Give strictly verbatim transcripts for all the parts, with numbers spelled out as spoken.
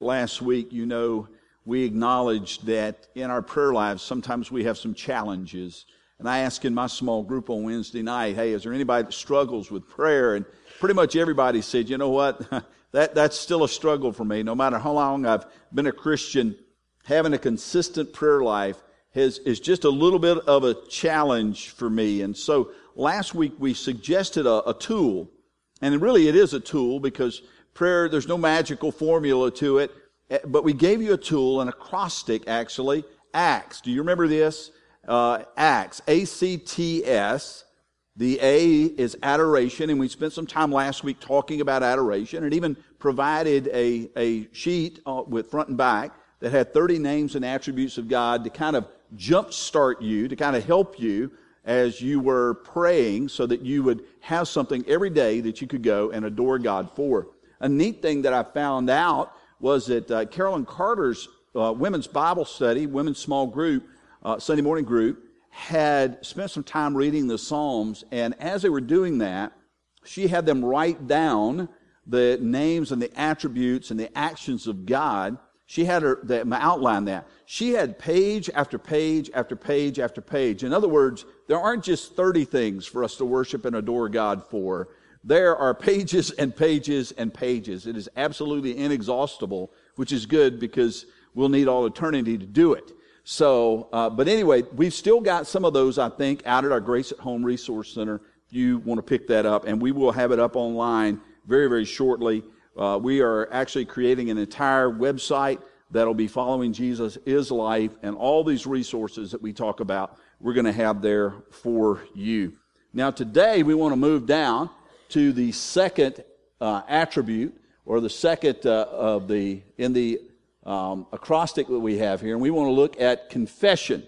last week, you know, we acknowledged that in our prayer lives, sometimes we have some challenges. And I asked in my small group on Wednesday night, hey, is there anybody that struggles with prayer? And pretty much everybody said, you know what, that that's still a struggle for me. No matter how long I've been a Christian, having a consistent prayer life has, is just a little bit of a challenge for me. And so last week we suggested a, a tool. And really it is a tool because prayer, there's no magical formula to it. But we gave you a tool, an acrostic actually, ACTS. Do you remember this? Uh, ACTS, A C T S. The A is adoration, and we spent some time last week talking about adoration, and even provided a, a sheet uh, with front and back that had thirty names and attributes of God to kind of jumpstart you, to kind of help you as you were praying so that you would have something every day that you could go and adore God for. A neat thing that I found out was that uh, Carolyn Carter's uh, women's Bible study, women's small group, uh, Sunday morning group, had spent some time reading the Psalms, and as they were doing that, she had them write down the names and the attributes and the actions of God. She had her them outline that. She had page after page after page after page. In other words, there aren't just thirty things for us to worship and adore God for. There are pages and pages and pages. It is absolutely inexhaustible, which is good because we'll need all eternity to do it. So, uh, but anyway, we've still got some of those, I think, out at our Grace at Home Resource Center. If you want to pick that up, and we will have it up online very, very shortly. Uh, we are actually creating an entire website that'll be Following Jesus is Life, and all these resources that we talk about, we're going to have there for you. Now, today we want to move down to the second uh, attribute, or the second uh, of the in the um, acrostic that we have here, and we want to look at confession.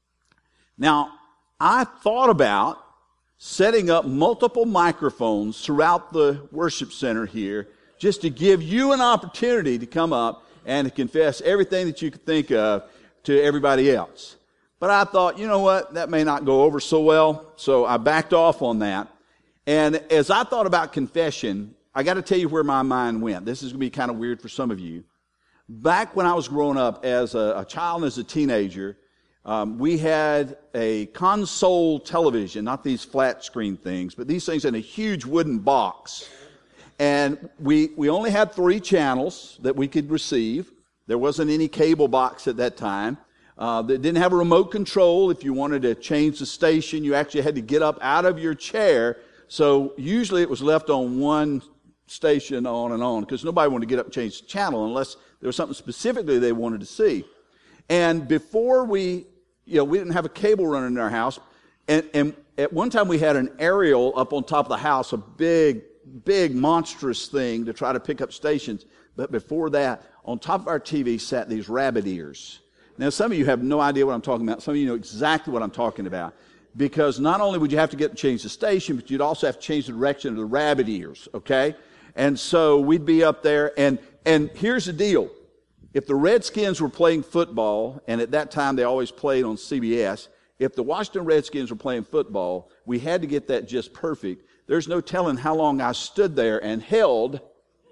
Now, I thought about setting up multiple microphones throughout the worship center here, just to give you an opportunity to come up and to confess everything that you could think of to everybody else. But I thought, you know what, that may not go over so well, so I backed off on that. And as I thought about confession, I got to tell you where my mind went. This is going to be kind of weird for some of you. Back when I was growing up as a, a child and as a teenager, um, we had a console television, not these flat screen things, but these things in a huge wooden box. And we we only had three channels that we could receive. There wasn't any cable box at that time. Uh, that didn't have a remote control. If you wanted to change the station, you actually had to get up out of your chair. So usually it was left on one station on and on because nobody wanted to get up and change the channel unless there was something specifically they wanted to see. And before we, you know, we didn't have a cable running in our house. And, and at one time we had an aerial up on top of the house, a big, big monstrous thing to try to pick up stations. But before that, on top of our T V sat these rabbit ears. Now, some of you have no idea what I'm talking about. Some of you know exactly what I'm talking about. Because not only would you have to get to change the station, but you'd also have to change the direction of the rabbit ears, okay? And so we'd be up there, and and here's the deal. If the Redskins were playing football, and at that time they always played on C B S, if the Washington Redskins were playing football, we had to get that just perfect. There's no telling how long I stood there and held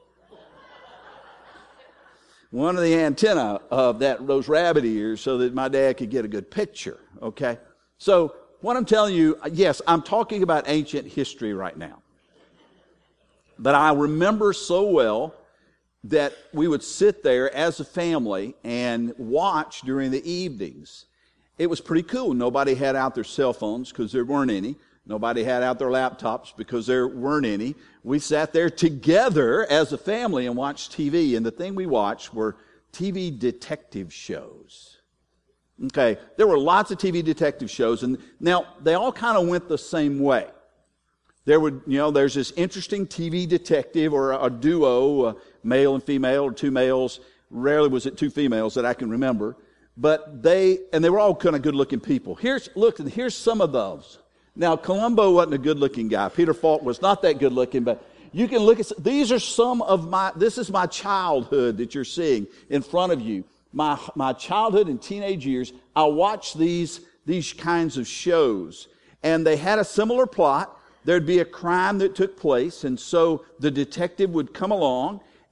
one of the antenna of that those rabbit ears so that my dad could get a good picture, okay? So what I'm telling you, yes, I'm talking about ancient history right now. But I remember so well that we would sit there as a family and watch during the evenings. It was pretty cool. Nobody had out their cell phones because there weren't any. Nobody had out their laptops because there weren't any. We sat there together as a family and watched T V. And the thing we watched were T V detective shows. Okay, there were lots of T V detective shows, and now they all kind of went the same way. There would, you know, there's this interesting T V detective or a, a duo, a male and female, or two males. Rarely was it two females that I can remember, but they and they were all kind of good-looking people. Here's look, here's some of those. Now, Columbo wasn't a good-looking guy. Peter Falk was not that good-looking, but you can look at these are some of my. This is my childhood that you're seeing in front of you. My my childhood and teenage years, I watched these these kinds of shows, and they had a similar plot. There'd be a crime that took place, and so the detective would come along,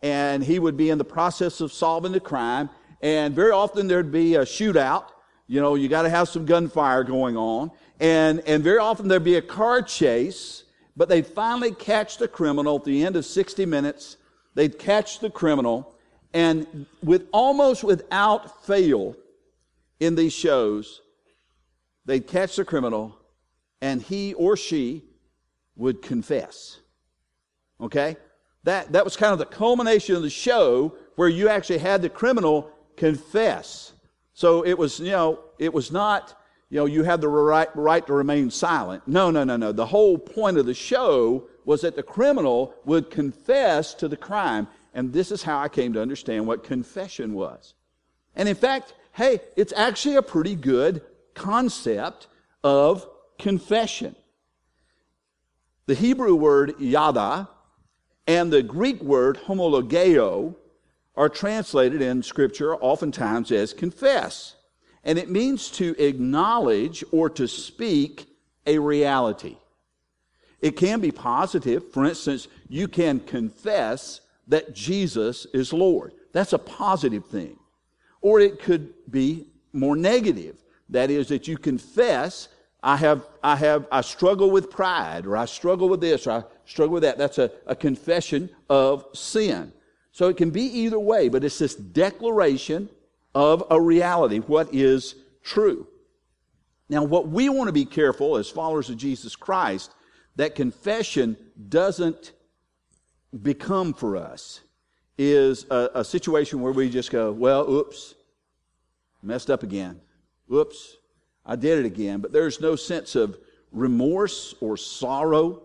and he would be in the process of solving the crime, and very often there'd be a shootout. You know, you got to have some gunfire going on, and, and very often there'd be a car chase, but they'd finally catch the criminal at the end of sixty minutes. They'd catch the criminal, and with almost without fail in these shows, they'd catch the criminal, and he or she would confess. Okay? That, that was kind of the culmination of the show, where you actually had the criminal confess. So it was, you know, it was not, you know, you have the right, right to remain silent. No, no, no, no. The whole point of the show was that the criminal would confess to the crime. And this is how I came to understand what confession was. And in fact, hey, it's actually a pretty good concept of confession. The Hebrew word yada and the Greek word homologeo are translated in Scripture oftentimes as confess. And it means to acknowledge or to speak a reality. It can be positive. For instance, you can confess that Jesus is Lord. That's a positive thing. Or it could be more negative. That is, that you confess, I have, I have, I struggle with pride, or I struggle with this, or I struggle with that. That's a, a confession of sin. So it can be either way, but it's this declaration of a reality, what is true. Now, what we want to be careful as followers of Jesus Christ, that confession doesn't become for us, is a, a situation where we just go, well, oops, messed up again. Oops, I did it again. But there's no sense of remorse or sorrow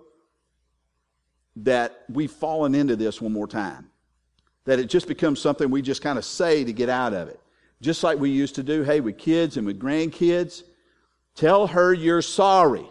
that we've fallen into this one more time. That it just becomes something we just kind of say to get out of it. Just like we used to do, hey, with kids and with grandkids, tell her you're sorry.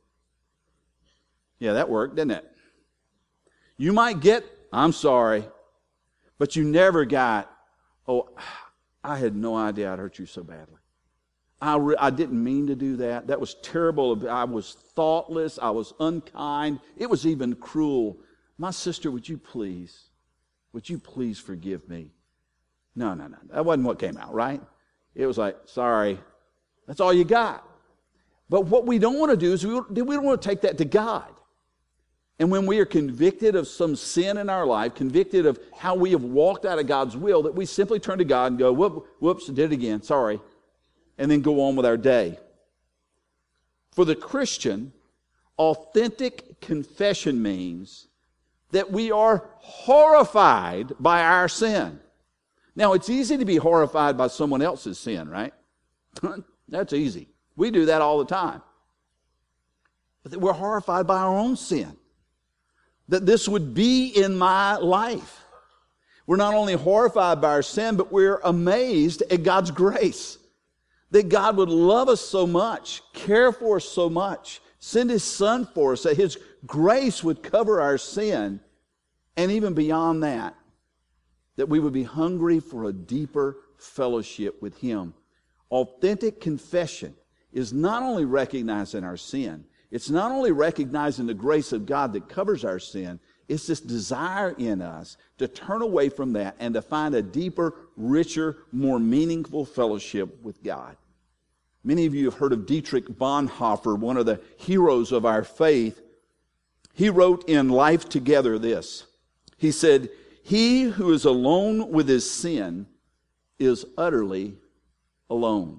Yeah, that worked, didn't it? You might get, I'm sorry, but you never got, oh, I had no idea I'd hurt you so badly. I, re- I didn't mean to do that. That was terrible. I was thoughtless. I was unkind. It was even cruel. My sister, would you please, would you please forgive me? No, no, no. That wasn't what came out, right? It was like, sorry. That's all you got. But what we don't want to do is we, we don't want to take that to God. And when we are convicted of some sin in our life, convicted of how we have walked out of God's will, that we simply turn to God and go, Whoop, whoops, I did it again, sorry. And then go on with our day. For the Christian, authentic confession means that we are horrified by our sin. Now, it's easy to be horrified by someone else's sin, right? That's easy. We do that all the time. But that we're horrified by our own sin. That this would be in my life. We're not only horrified by our sin, but we're amazed at God's grace. That God would love us so much, care for us so much, send His Son for us, that His grace would cover our sin, and even beyond that, that we would be hungry for a deeper fellowship with Him. Authentic confession is not only recognizing our sin, it's not only recognizing the grace of God that covers our sin, it's this desire in us to turn away from that and to find a deeper, richer, more meaningful fellowship with God. Many of you have heard of Dietrich Bonhoeffer, one of the heroes of our faith. He wrote in Life Together this. He said, "He who is alone with his sin is utterly alone.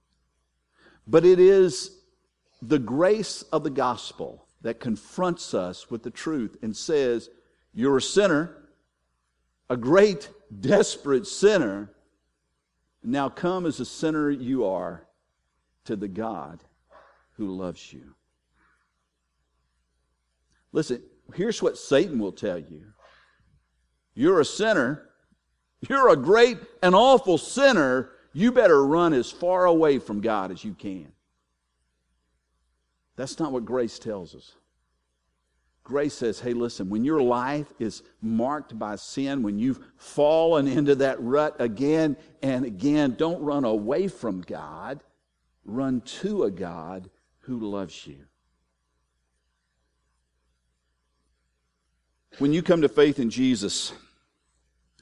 But it is the grace of the gospel that confronts us with the truth and says, you're a sinner, a great, desperate sinner. Now come as a sinner you are to the God who loves you." Listen, here's what Satan will tell you. You're a sinner. You're a great and awful sinner. You better run as far away from God as you can. That's not what grace tells us. Grace says, hey, listen, when your life is marked by sin, when you've fallen into that rut again and again, don't run away from God. Run to a God who loves you. When you come to faith in Jesus,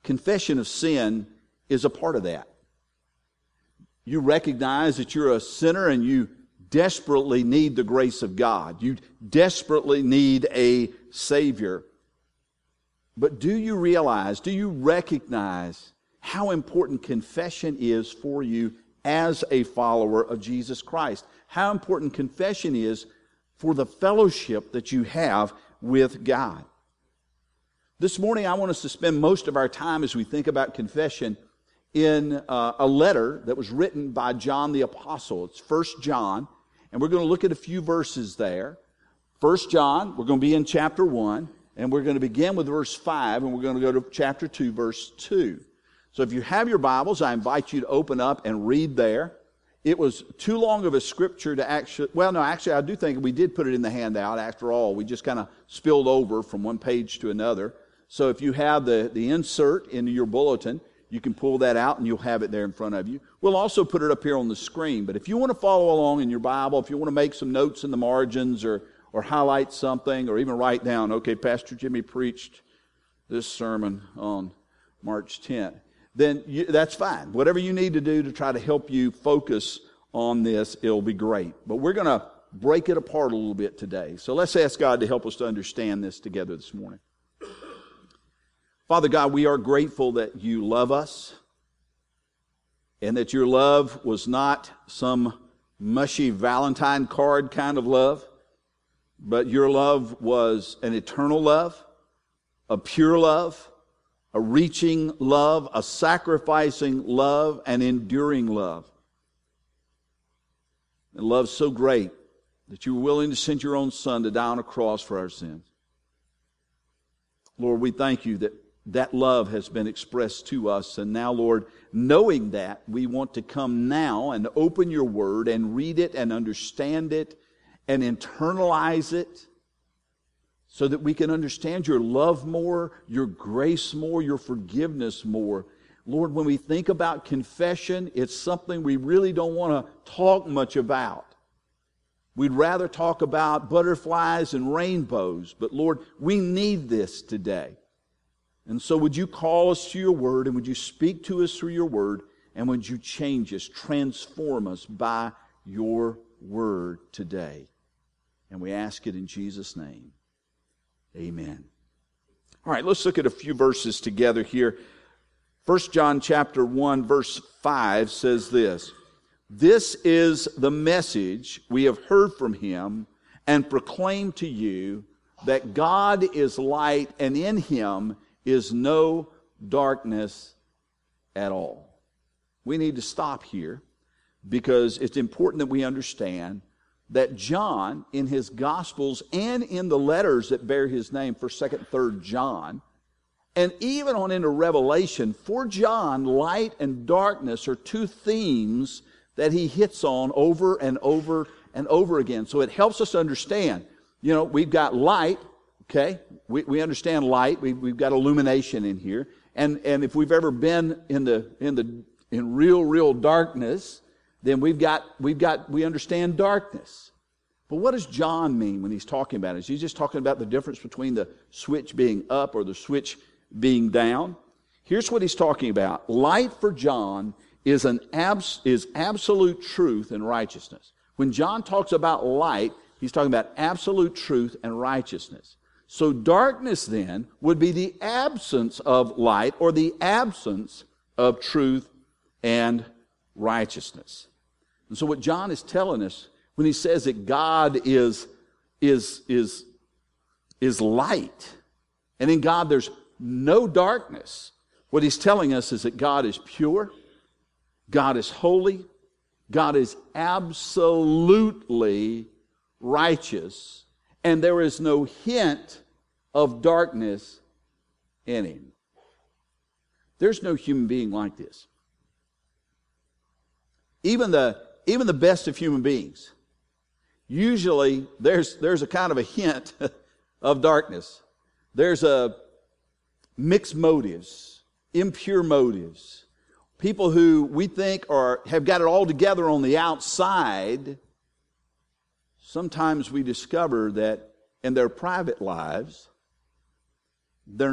confession of sin is a part of that. You recognize that you're a sinner and you desperately need the grace of God. You desperately need a Savior. But do you realize, do you recognize how important confession is for you as a follower of Jesus Christ? How important confession is for the fellowship that you have with God. This morning I want us to spend most of our time as we think about confession in uh, a letter that was written by John the Apostle. It's First John, and we're going to look at a few verses there. First John, we're going to be in chapter one, and we're going to begin with verse five, and we're going to go to chapter two, verse two. So if you have your Bibles, I invite you to open up and read there. It was too long of a scripture to actually, well, no, actually, I do think we did put it in the handout after all. We just kind of spilled over from one page to another. So if you have the, the insert in your bulletin, you can pull that out and you'll have it there in front of you. We'll also put it up here on the screen. But if you want to follow along in your Bible, if you want to make some notes in the margins or, or highlight something or even write down, okay, Pastor Jimmy preached this sermon on March tenth. Then you, that's fine. Whatever you need to do to try to help you focus on this, it'll be great. But we're going to break it apart a little bit today. So let's ask God to help us to understand this together this morning. Father God, we are grateful that you love us and that your love was not some mushy Valentine card kind of love, but your love was an eternal love, a pure love, a reaching love, a sacrificing love, an enduring love. And love so great that you were willing to send your own Son to die on a cross for our sins. Lord, we thank you that that love has been expressed to us. And now, Lord, knowing that, we want to come now and open your word and read it and understand it and internalize it, so that we can understand your love more, your grace more, your forgiveness more. Lord, when we think about confession, it's something we really don't want to talk much about. We'd rather talk about butterflies and rainbows. But Lord, we need this today. And so would you call us to your word, and would you speak to us through your word, and would you change us, transform us by your word today? And we ask it in Jesus' name. Amen. All right, let's look at a few verses together here. First John chapter one, verse five says this: "This is the message we have heard from him and proclaim to you, that God is light, and in him is no darkness at all." We need to stop here because it's important that we understand that John, in his Gospels and in the letters that bear his name, first, second, third John, and even on into Revelation, for John, light and darkness are two themes that he hits on over and over and over again. So it helps us understand, you know, we've got light, okay? We, we understand light. We, we've got illumination in here. And, and if we've ever been in the, in the, in real, real darkness, then we've got, we've got, we understand darkness. But what does John mean when he's talking about it? Is he just talking about the difference between the switch being up or the switch being down? Here's what he's talking about. Light for John is an abs, is absolute truth and righteousness. When John talks about light, he's talking about absolute truth and righteousness. So darkness then would be the absence of light or the absence of truth and righteousness. And so what John is telling us when he says that God is, is, is, is light, and in God there's no darkness, what he's telling us is that God is pure, God is holy, God is absolutely righteous, and there is no hint of darkness in him. There's no human being like this. Even the, even the best of human beings, usually there's, there's a kind of a hint of darkness. There's a mixed motives, impure motives. People who we think are, have got it all together on the outside, sometimes we discover that in their private lives, they're not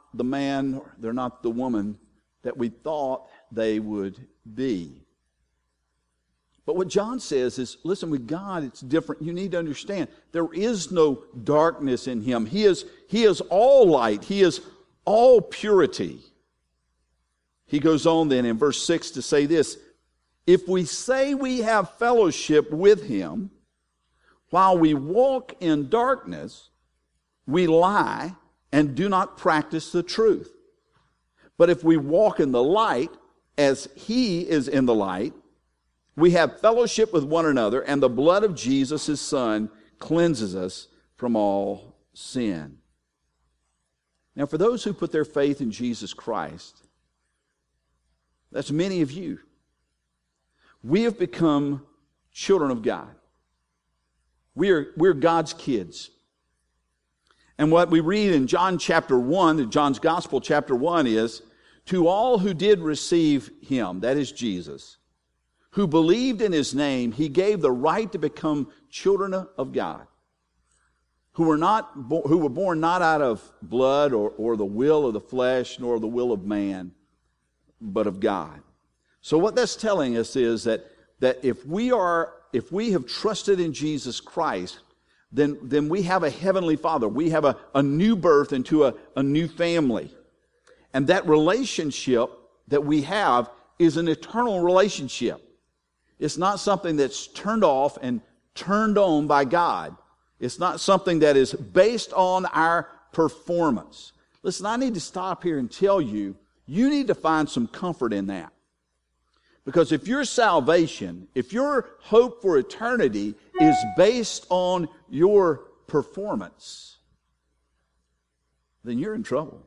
the man, they're not the woman that we thought they would be. But what John says is, listen, with God it's different. You need to understand, there is no darkness in Him. He is, he is all light. He is all purity. He goes on then in verse six to say this, if we say we have fellowship with Him, while we walk in darkness, we lie and do not practice the truth. But if we walk in the light, as He is in the light, we have fellowship with one another, and the blood of Jesus, His Son, cleanses us from all sin. Now, for those who put their faith in Jesus Christ, that's many of you, we have become children of God. We are, we're God's kids. And what we read in John chapter one, in John's Gospel chapter one is, to all who did receive Him, that is Jesus, who believed in His name, He gave the right to become children of God, who were not who were born not out of blood or, or the will of the flesh, nor the will of man, but of God. So what that's telling us is that, that if we are, if we have trusted in Jesus Christ, then, then we have a heavenly Father. We have a, a new birth into a, a new family. And that relationship that we have is an eternal relationship. It's not something that's turned off and turned on by God. It's not something that is based on our performance. Listen, I need to stop here and tell you, you need to find some comfort in that. Because if your salvation, if your hope for eternity is based on your performance, then you're in trouble.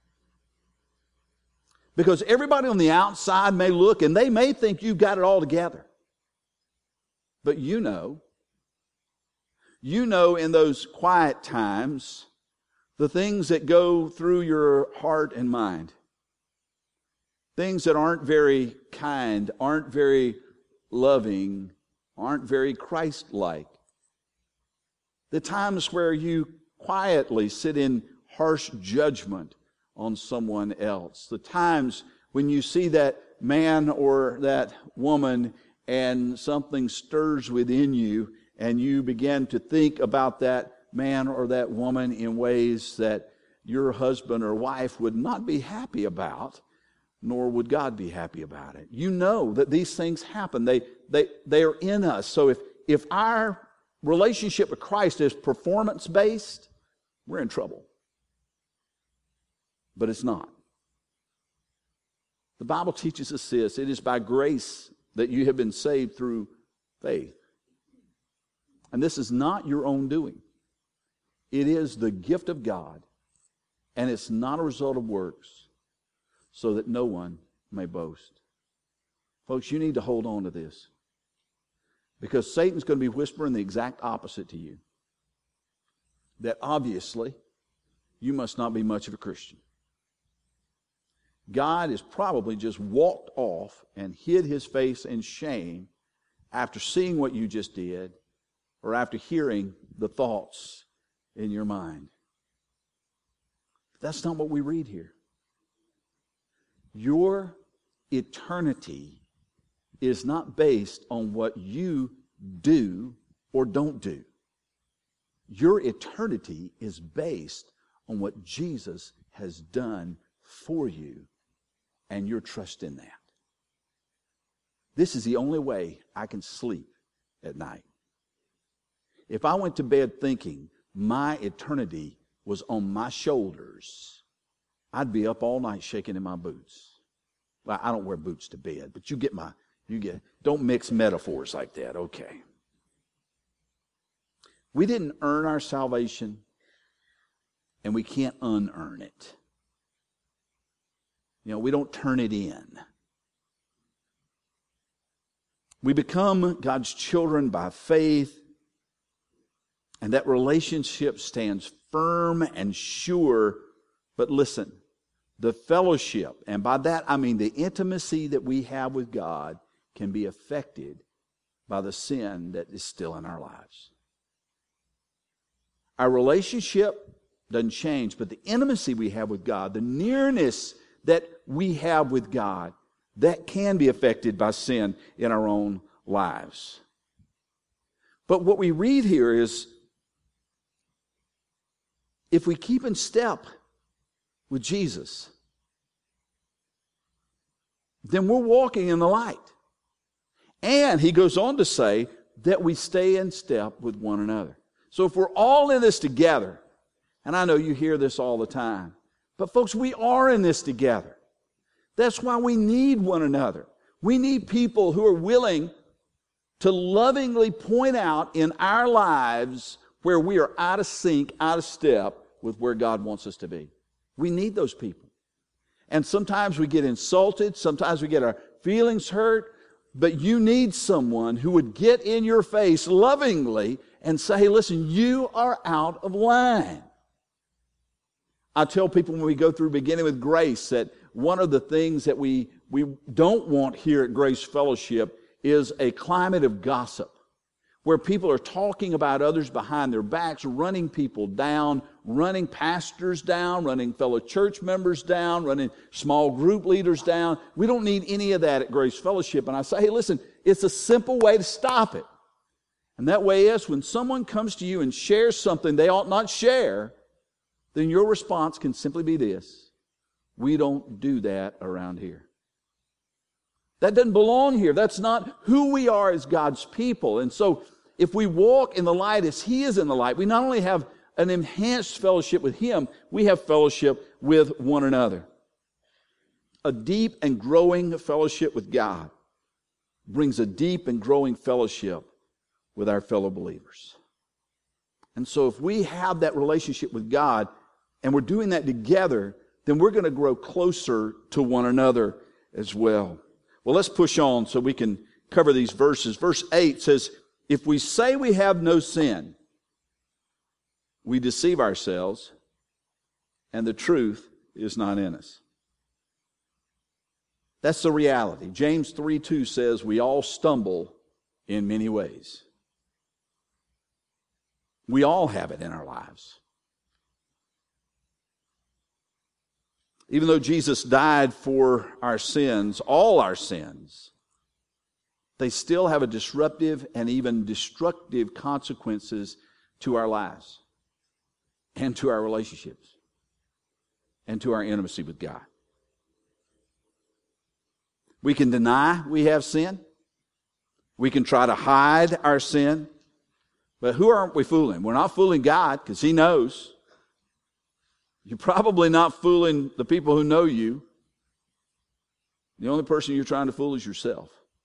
Because everybody on the outside may look and they may think you've got it all together. But you know, you know in those quiet times, the things that go through your heart and mind. Things that aren't very kind, aren't very loving, aren't very Christ-like. The times where you quietly sit in harsh judgment on someone else. The times when you see that man or that woman and something stirs within you and you begin to think about that man or that woman in ways that your husband or wife would not be happy about, nor would God be happy about it. You know that these things happen. They, they, they are in us. So if, if our relationship with Christ is performance-based, we're in trouble. But it's not. The Bible teaches us this. It is by grace that you have been saved through faith. And this is not your own doing. It is the gift of God. And it's not a result of works, so that no one may boast. Folks, you need to hold on to this. Because Satan's going to be whispering the exact opposite to you. That obviously, you must not be much of a Christian. God has probably just walked off and hid His face in shame after seeing what you just did or after hearing the thoughts in your mind. That's not what we read here. Your eternity is not based on what you do or don't do. Your eternity is based on what Jesus has done for you and your trust in that. This is the only way I can sleep at night. If I went to bed thinking my eternity was on my shoulders, I'd be up all night shaking in my boots. Well, I don't wear boots to bed, but you get my, you get, don't mix metaphors like that, okay. We didn't earn our salvation, and we can't unearn it. You know, we don't turn it in. We become God's children by faith, and that relationship stands firm and sure. But listen, the fellowship, and by that I mean the intimacy that we have with God, can be affected by the sin that is still in our lives. Our relationship doesn't change, but the intimacy we have with God, the nearness that we have with God, that can be affected by sin in our own lives. But what we read here is, if we keep in step with Jesus, then we're walking in the light. And he goes on to say that we stay in step with one another. So if we're all in this together, and I know you hear this all the time, but folks, we are in this together. That's why we need one another. We need people who are willing to lovingly point out in our lives where we are out of sync, out of step with where God wants us to be. We need those people. And sometimes we get insulted, sometimes we get our feelings hurt, but you need someone who would get in your face lovingly and say, hey, listen, you are out of line. I tell people when we go through beginning with grace that one of the things that we, we don't want here at Grace Fellowship is a climate of gossip, where people are talking about others behind their backs, running people down, running pastors down, running fellow church members down, running small group leaders down. We don't need any of that at Grace Fellowship. And I say, hey, listen, it's a simple way to stop it. And that way is when someone comes to you and shares something they ought not share, then your response can simply be this: we don't do that around here. That doesn't belong here. That's not who we are as God's people. And so if we walk in the light as He is in the light, we not only have an enhanced fellowship with Him, we have fellowship with one another. A deep and growing fellowship with God brings a deep and growing fellowship with our fellow believers. And so if we have that relationship with God and we're doing that together, then we're going to grow closer to one another as well. Well, let's push on so we can cover these verses. Verse eight says, if we say we have no sin, we deceive ourselves, and the truth is not in us. That's the reality. James three two says we all stumble in many ways. We all have it in our lives. Even though Jesus died for our sins, all our sins, they still have a disruptive and even destructive consequences to our lives and to our relationships and to our intimacy with God. We can deny we have sin. We can try to hide our sin. But who aren't we fooling? We're not fooling God because He knows. You're probably not fooling the people who know you. The only person you're trying to fool is yourself.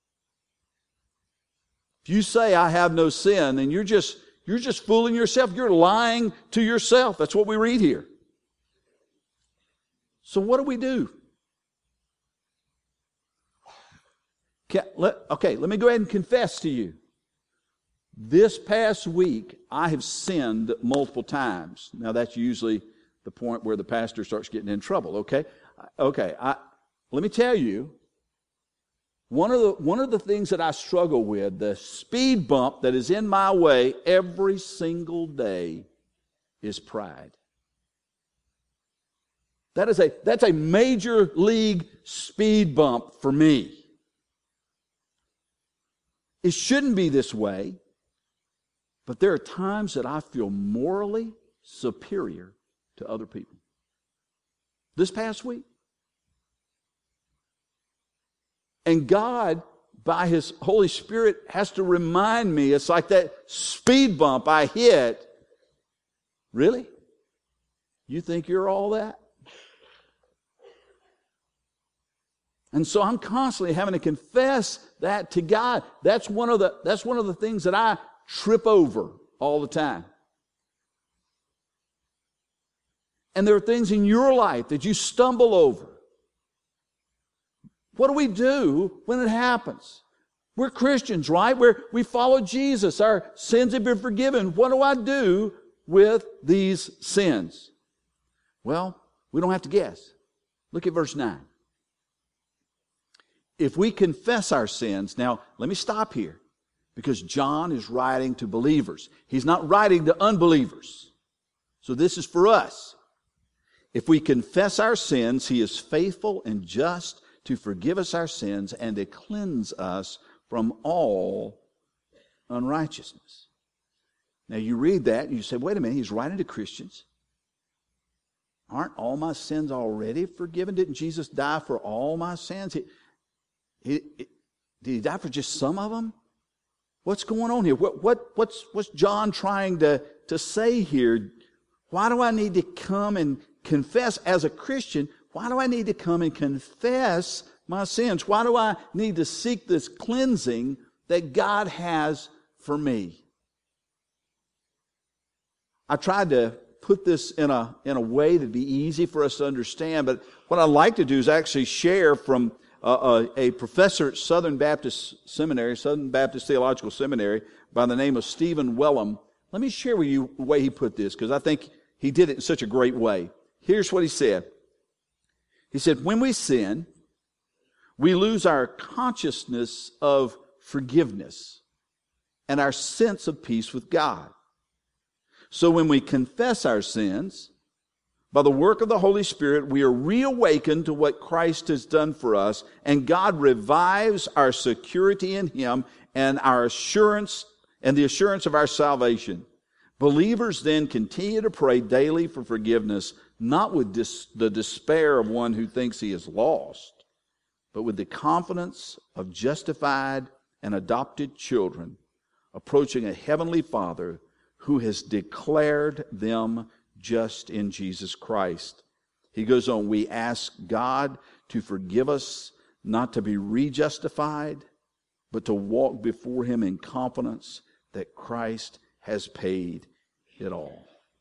If you say, I have no sin, then you're just, you're just fooling yourself. You're lying to yourself. That's what we read here. So what do we do? Okay, let me go ahead and confess to you. This past week, I have sinned multiple times. Now, that's usually the point where the pastor starts getting in trouble, okay? Okay, I, let me tell you, one of the one of the things that I struggle with, the speed bump that is in my way every single day, is pride. That is a that's a major league speed bump for me. It shouldn't be this way, but there are times that I feel morally superior to other people. This past week. And God, by His Holy Spirit, has to remind me, it's like that speed bump I hit. Really? You think you're all that? And so I'm constantly having to confess that to God. That's one of the, that's one of the things that I trip over all the time. And there are things in your life that you stumble over. What do we do when it happens? We're Christians, right? We're, we follow Jesus. Our sins have been forgiven. What do I do with these sins? Well, we don't have to guess. Look at verse nine. If we confess our sins, now let me stop here, because John is writing to believers. He's not writing to unbelievers. So this is for us. If we confess our sins, He is faithful and just to forgive us our sins and to cleanse us from all unrighteousness. Now you read that and you say, wait a minute, He's writing to Christians. Aren't all my sins already forgiven? Didn't Jesus die for all my sins? He, he, he, did He die for just some of them? What's going on here? What, what, what's, what's John trying to, to say here? Why do I need to come and confess as a Christian? Why do I need to come and confess my sins? Why do I need to seek this cleansing that God has for me? I tried to put this in a in a way that'd be easy for us to understand, but what I'd like to do is actually share from uh, a, a professor at Southern Baptist Seminary, Southern Baptist Theological Seminary, by the name of Stephen Wellum. Let me share with you the way he put this, because I think he did it in such a great way. Here's what he said. He said, when we sin, we lose our consciousness of forgiveness and our sense of peace with God. So when we confess our sins, by the work of the Holy Spirit, we are reawakened to what Christ has done for us, and God revives our security in Him and our assurance and the assurance of our salvation. Believers then continue to pray daily for forgiveness, not with dis- the despair of one who thinks he is lost, but with the confidence of justified and adopted children approaching a heavenly Father who has declared them just in Jesus Christ. He goes on, we ask God to forgive us, not to be rejustified, but to walk before Him in confidence that Christ has paid it all.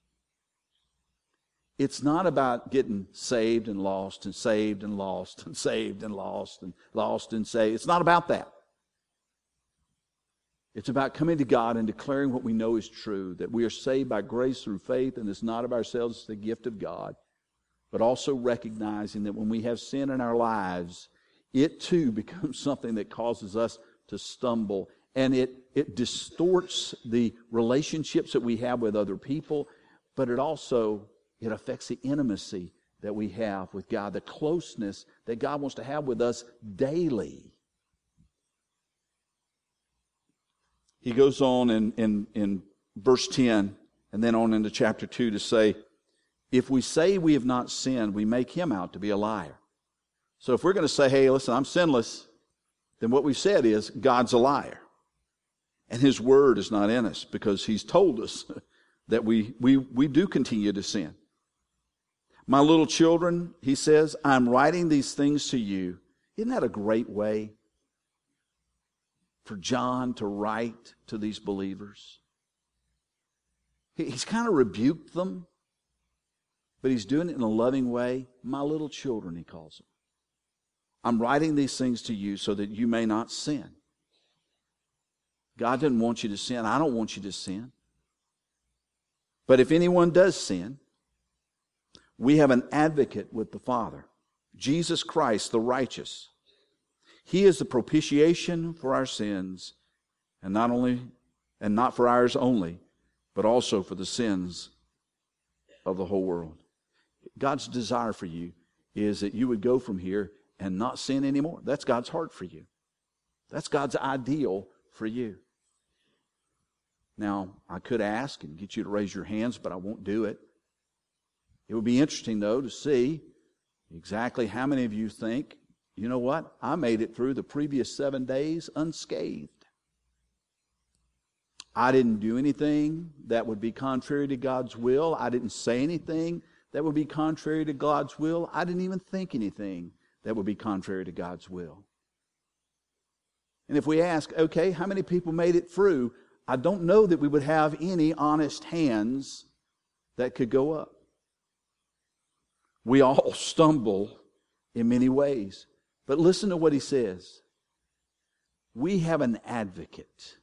It's not about getting saved and lost and saved and lost and saved and lost and lost and saved. It's not about that. It's about coming to God and declaring what we know is true, that we are saved by grace through faith, and it's not of ourselves, it's the gift of God. But also recognizing that when we have sin in our lives, it too becomes something that causes us to stumble, and it, it distorts the relationships that we have with other people, but it also, it affects the intimacy that we have with God, the closeness that God wants to have with us daily. He goes on in, in, in verse ten and then on into chapter two to say, if we say we have not sinned, we make Him out to be a liar. So if we're going to say, hey, listen, I'm sinless, then what we've said is God's a liar. And His Word is not in us because He's told us that we, we, we do continue to sin. My little children, He says, I'm writing these things to you. Isn't that a great way for John to write to these believers? He's kind of rebuked them, but he's doing it in a loving way. My little children, he calls them. I'm writing these things to you so that you may not sin. God doesn't want you to sin. I don't want you to sin. But if anyone does sin, we have an advocate with the Father, Jesus Christ, the righteous. He is the propitiation for our sins, and not only, and not for ours only, but also for the sins of the whole world. God's desire for you is that you would go from here and not sin anymore. That's God's heart for you. That's God's ideal for you. Now, I could ask and get you to raise your hands, but I won't do it. It would be interesting, though, to see exactly how many of you think, you know what? I made it through the previous seven days unscathed. I didn't do anything that would be contrary to God's will. I didn't say anything that would be contrary to God's will. I didn't even think anything that would be contrary to God's will. And if we ask, okay, how many people made it through? I don't know that we would have any honest hands that could go up. We all stumble in many ways. But listen to what he says. We have an advocate.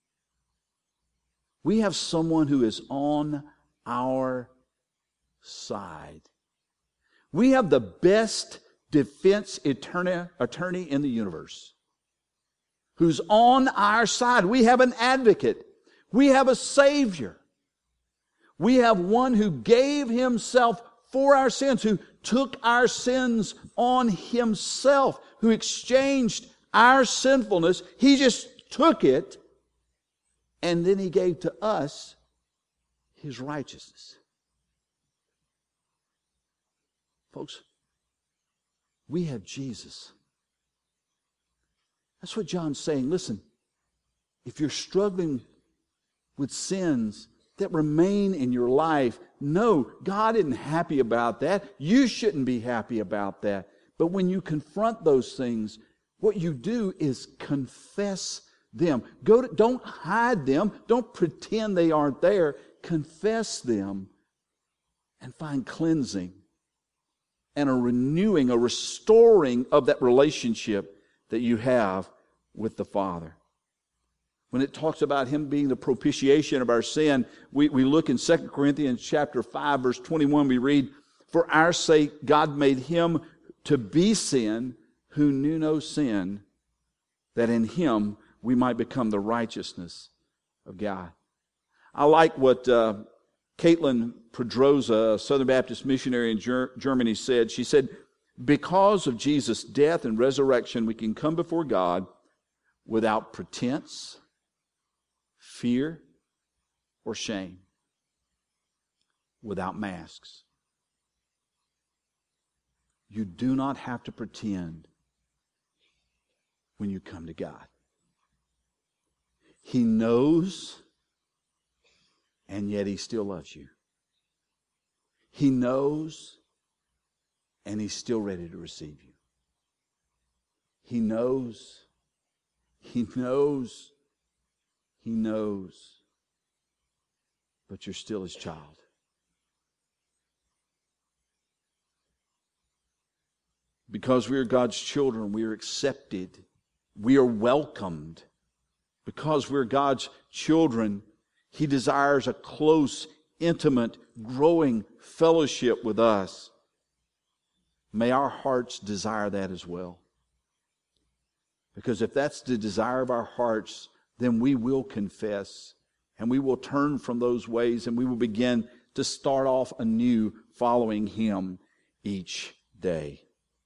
We have someone who is on our side. We have the best defense attorney, attorney in the universe who's on our side. We have an advocate. We have a Savior. We have one who gave himself for our sins, who took our sins on himself, who exchanged our sinfulness. He just took it, and then he gave to us his righteousness. Folks, we have Jesus. That's what John's saying. Listen, if you're struggling with sins that remain in your life, no, God isn't happy about that. You shouldn't be happy about that. But when you confront those things, what you do is confess them. Go to, don't hide them. Don't pretend they aren't there. Confess them and find cleansing and a renewing, a restoring of that relationship that you have with the Father. When it talks about Him being the propitiation of our sin, we, we look in Second Corinthians chapter five, verse twenty-one, we read, "For our sake God made Him to be sin who knew no sin, that in Him we might become the righteousness of God." I like what uh, Caitlin Pedroza, a Southern Baptist missionary in Ger- Germany, said. She said, "Because of Jesus' death and resurrection, we can come before God without pretense, fear, or shame, without masks. You do not have to pretend when you come to God. He knows, and yet He still loves you. He knows, and He's still ready to receive you. He knows, He knows, He knows, but you're still His child. Because we are God's children, we are accepted. We are welcomed. Because we're God's children, He desires a close, intimate, growing fellowship with us. May our hearts desire that as well. Because if that's the desire of our hearts, then we will confess and we will turn from those ways and we will begin to start off anew following Him each day.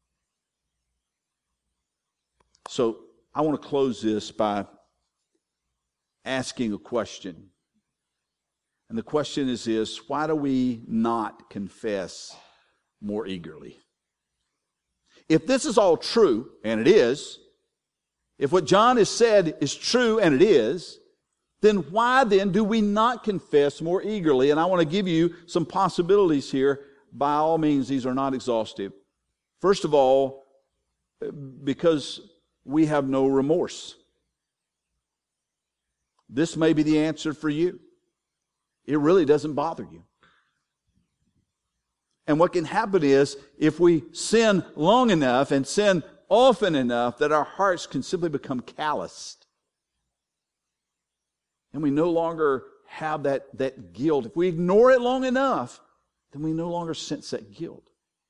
So I want to close this by asking a question. And the question is this: why do we not confess more eagerly? If this is all true, and it is, if what John has said is true, and it is, then why then do we not confess more eagerly? And I want to give you some possibilities here. By all means, these are not exhaustive. First of all, because we have no remorse. This may be the answer for you. It really doesn't bother you. And what can happen is, if we sin long enough and sin often enough, that our hearts can simply become calloused. And we no longer have that, that guilt. If we ignore it long enough, then we no longer sense that guilt.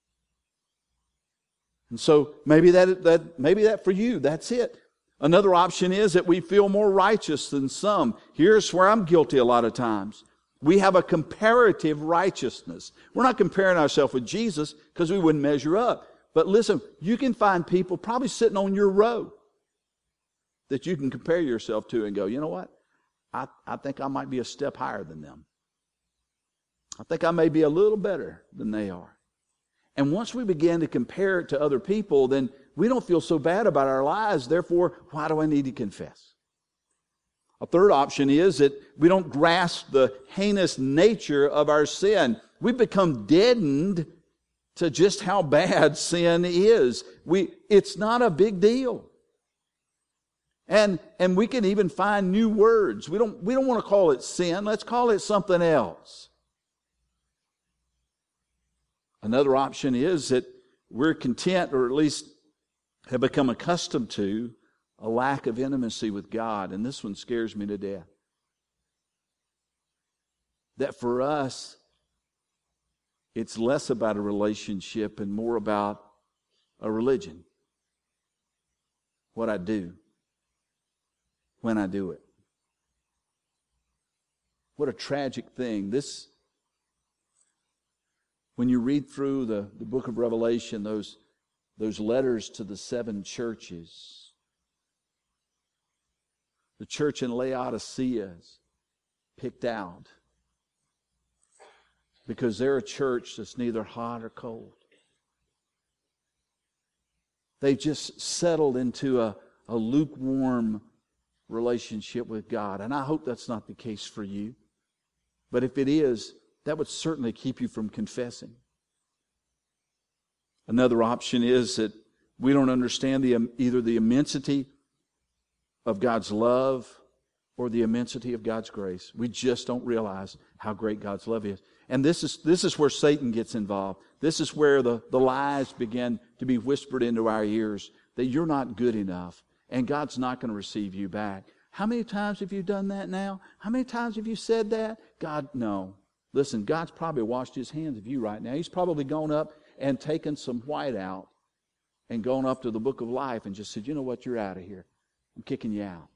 And so maybe that, that maybe that for you, that's it. Another option is that we feel more righteous than some. Here's where I'm guilty a lot of times. We have a comparative righteousness. We're not comparing ourselves with Jesus because we wouldn't measure up. But listen, you can find people probably sitting on your row that you can compare yourself to and go, you know what? I, I think I might be a step higher than them. I think I may be a little better than they are. And once we begin to compare it to other people, then we don't feel so bad about our lives. Therefore, why do I need to confess? A third option is that we don't grasp the heinous nature of our sin. We become deadened to just how bad sin is. We, it's not a big deal. And, and we can even find new words. We don't, we don't want to call it sin. Let's call it something else. Another option is that we're content, or at least have become accustomed to, a lack of intimacy with God. And this one scares me to death. That for us, it's less about a relationship and more about a religion. What I do, when I do it. What a tragic thing. This, When you read through the, the book of Revelation, those, those letters to the seven churches, the church in Laodicea is picked out because they're a church that's neither hot or cold. They've just settled into a, a lukewarm relationship with God. And I hope that's not the case for you. But if it is, that would certainly keep you from confessing. Another option is that we don't understand the, either the immensity of God's love or the immensity of God's grace. We just don't realize how great God's love is. And this is this is where Satan gets involved. This is where the, the lies begin to be whispered into our ears that you're not good enough and God's not going to receive you back. How many times have you done that now? How many times have you said that? God, no. Listen, God's probably washed His hands of you right now. He's probably gone up and taken some white out and gone up to the book of life and just said, you know what, you're out of here. I'm kicking you out.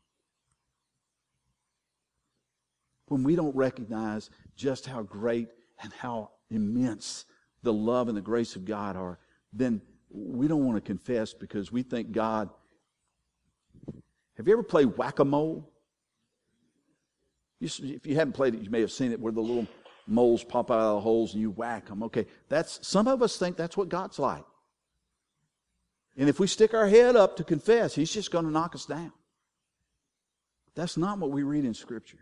When we don't recognize just how great and how immense the love and the grace of God are, then we don't want to confess because we think God... Have you ever played whack-a-mole? You, if you haven't played it, you may have seen it where the little moles pop out of the holes and you whack them. Okay, that's some of us think that's what God's like. And if we stick our head up to confess, He's just going to knock us down. That's not what we read in Scripture.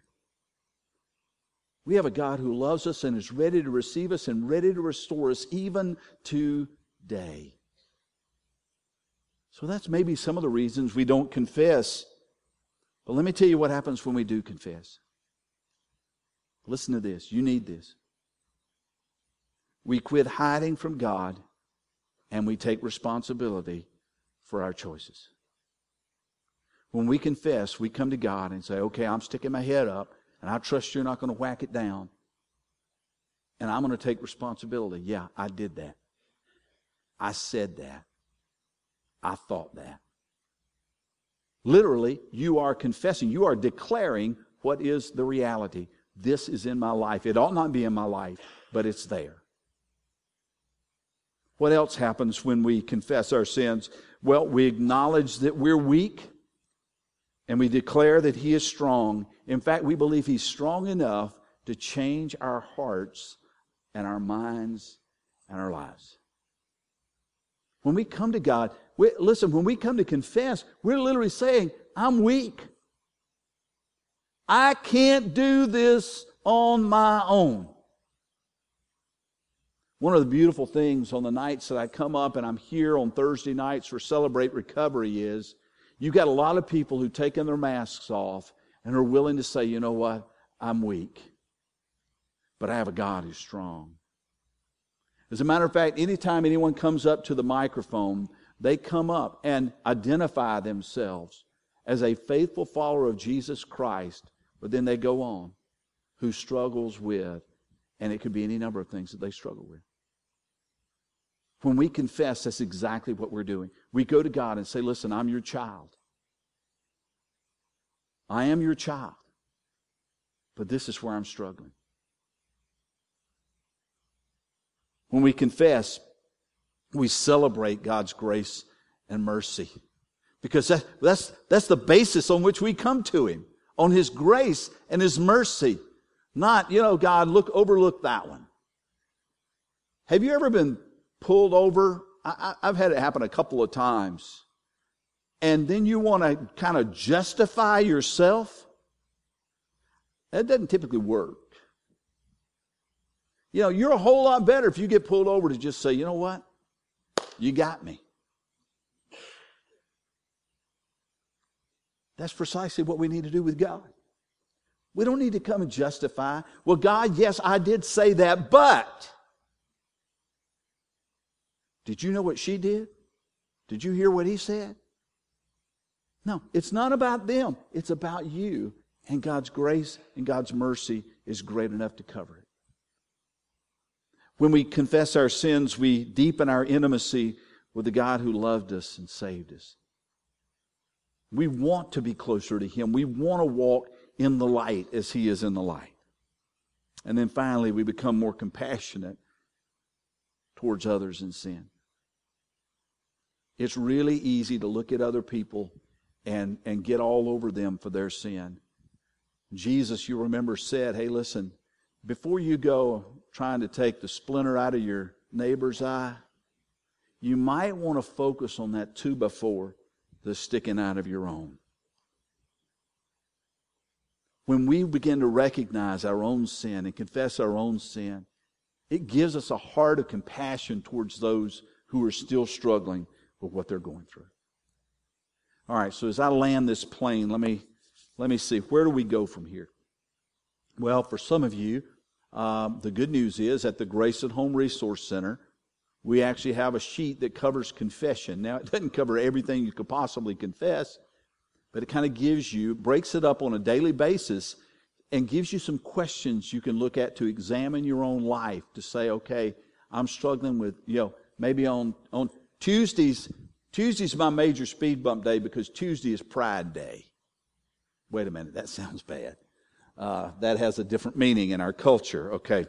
We have a God who loves us and is ready to receive us and ready to restore us even today. So that's maybe some of the reasons we don't confess. But let me tell you what happens when we do confess. Listen to this. You need this. We quit hiding from God and we take responsibility for our choices. When we confess, we come to God and say, okay, I'm sticking my head up and I trust You're not going to whack it down. And I'm going to take responsibility. Yeah, I did that. I said that. I thought that. Literally, you are confessing. You are declaring what is the reality. This is in my life. It ought not be in my life, but it's there. What else happens when we confess our sins? Well, we acknowledge that we're weak and we declare that He is strong. In fact, we believe He's strong enough to change our hearts and our minds and our lives. When we come to God, we, listen, when we come to confess, we're literally saying, I'm weak. I can't do this on my own. One of the beautiful things on the nights that I come up and I'm here on Thursday nights for Celebrate Recovery is you've got a lot of people who've taken their masks off and are willing to say, you know what, I'm weak, but I have a God who's strong. As a matter of fact, anytime anyone comes up to the microphone, they come up and identify themselves as a faithful follower of Jesus Christ, but then they go on, who struggles with, and it could be any number of things that they struggle with. When we confess, that's exactly what we're doing. We go to God and say, listen, I'm your child. I am your child, but this is where I'm struggling. When we confess, we celebrate God's grace and mercy. Because that, that's, that's the basis on which we come to Him. On His grace and His mercy. Not, you know, God, look, overlook that one. Have you ever been pulled over? I, I, I've had it happen a couple of times. And then you want to kind of justify yourself? That doesn't typically work. You know, you're a whole lot better if you get pulled over to just say, you know what? You got me. That's precisely what we need to do with God. We don't need to come and justify. Well, God, yes, I did say that, but did you know what she did? Did you hear what he said? No, it's not about them. It's about you. And God's grace and God's mercy is great enough to cover it. When we confess our sins, we deepen our intimacy with the God who loved us and saved us. We want to be closer to Him. We want to walk in the light as He is in the light. And then finally, we become more compassionate towards others in sin. It's really easy to look at other people and, and get all over them for their sin. Jesus, you remember, said, hey, listen, before you go trying to take the splinter out of your neighbor's eye, you might want to focus on that two by four that's sticking out of your own. When we begin to recognize our own sin and confess our own sin, it gives us a heart of compassion towards those who are still struggling with what they're going through. All right, so as I land this plane, let me let me see, where do we go from here? Well, for some of you, um, the good news is at the Grace at Home Resource Center, we actually have a sheet that covers confession. Now, it doesn't cover everything you could possibly confess, but it kind of gives you, breaks it up on a daily basis and gives you some questions you can look at to examine your own life, to say, okay, I'm struggling with, you know, maybe on, on Tuesdays, Tuesday's my major speed bump day because Tuesday is Pride Day. Wait a minute, that sounds bad. Uh, that has a different meaning in our culture. Okay.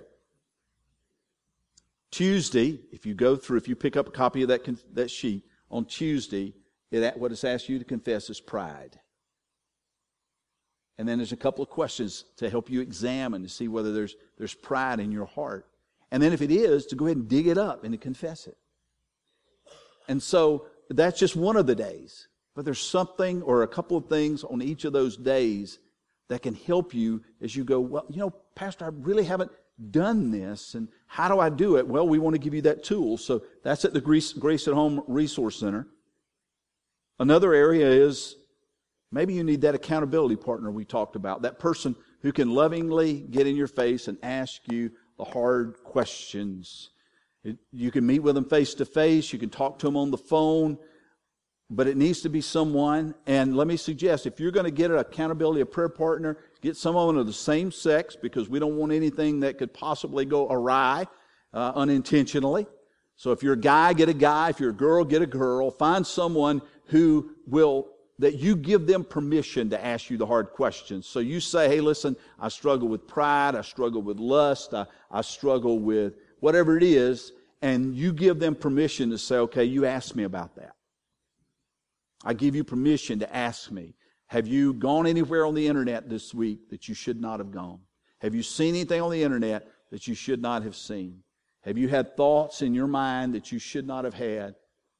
Tuesday, if you go through, if you pick up a copy of that that sheet, on Tuesday, it, what it's asked you to confess is pride. And then there's a couple of questions to help you examine to see whether there's there's pride in your heart. And then if it is, to go ahead and dig it up and to confess it. And so that's just one of the days. But there's something or a couple of things on each of those days that can help you as you go, well, you know, Pastor, I really haven't done this, and how do I do it? Well, we want to give you that tool. So that's at the Grace, Grace at Home Resource Center. Another area is maybe you need that accountability partner we talked about, that person who can lovingly get in your face and ask you the hard questions. It, you can meet with them face to face, you can talk to them on the phone, but it needs to be someone, and let me suggest, if you're going to get an accountability, a prayer partner, get someone of the same sex, because we don't want anything that could possibly go awry uh, unintentionally. So if you're a guy, get a guy. If you're a girl, get a girl. Find someone who will, that you give them permission to ask you the hard questions. So you say, hey, listen, I struggle with pride, I struggle with lust, I, I struggle with whatever it is, and you give them permission to say, okay, you ask me about that. I give you permission to ask me, have you gone anywhere on the internet this week that you should not have gone? Have you seen anything on the internet that you should not have seen? Have you had thoughts in your mind that you should not have had?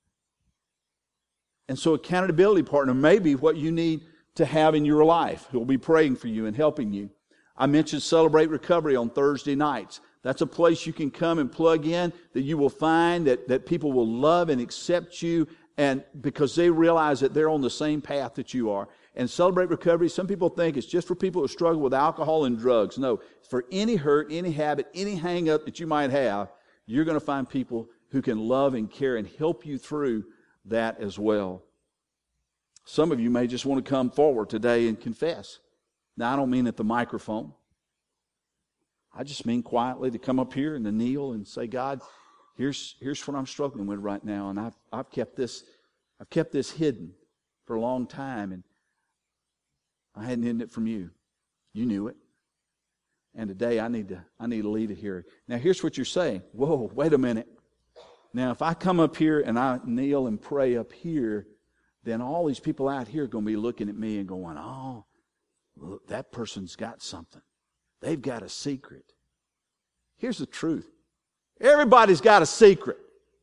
And so accountability partner may be what you need to have in your life, who will be praying for you and helping you. I mentioned Celebrate Recovery on Thursday nights. That's a place you can come and plug in, that you will find that, that people will love and accept you, and because they realize that they're on the same path that you are. And Celebrate Recovery, some people think it's just for people who struggle with alcohol and drugs. No, for any hurt, any habit, any hang-up that you might have, you're going to find people who can love and care and help you through that as well. Some of you may just want to come forward today and confess. Now, I don't mean at the microphone. I just mean quietly to come up here and to kneel and say, God, here's here's what I'm struggling with right now, and I've I've kept this I've kept this hidden for a long time, and I hadn't hidden it from you. You knew it. And today I need to I need to lead it here. Now here's what you're saying. Whoa, wait a minute. Now if I come up here and I kneel and pray up here, then all these people out here are going to be looking at me and going, oh, look, that person's got something. They've got a secret. Here's the truth. Everybody's got a secret.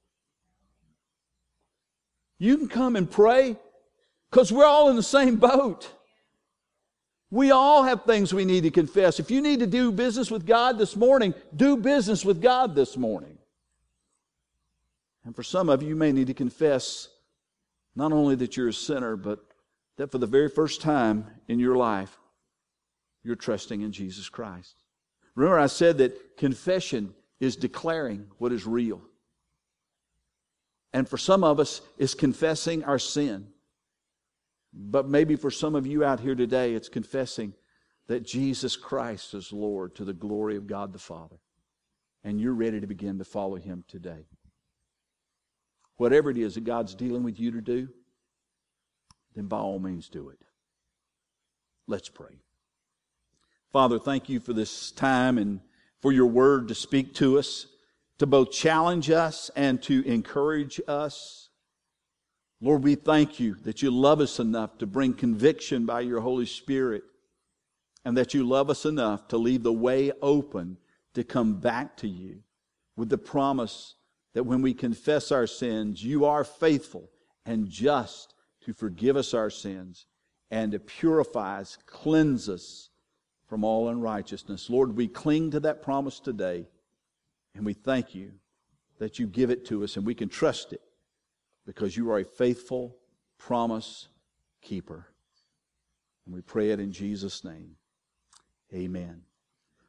You can come and pray because we're all in the same boat. We all have things we need to confess. If you need to do business with God this morning, do business with God this morning. And for some of you, you may need to confess not only that you're a sinner, but that for the very first time in your life, you're trusting in Jesus Christ. Remember, I said that confession is declaring what is real. And for some of us, it's confessing our sin. But maybe for some of you out here today, it's confessing that Jesus Christ is Lord to the glory of God the Father. And you're ready to begin to follow Him today. Whatever it is that God's dealing with you to do, then by all means do it. Let's pray. Father, thank you for this time and for your word to speak to us, to both challenge us and to encourage us. Lord, we thank you that you love us enough to bring conviction by your Holy Spirit, and that you love us enough to leave the way open to come back to you with the promise that when we confess our sins, you are faithful and just to forgive us our sins and to purify us, cleanse us from all unrighteousness. Lord, we cling to that promise today, and we thank you that you give it to us and we can trust it because you are a faithful promise keeper. And we pray it in Jesus' name. Amen.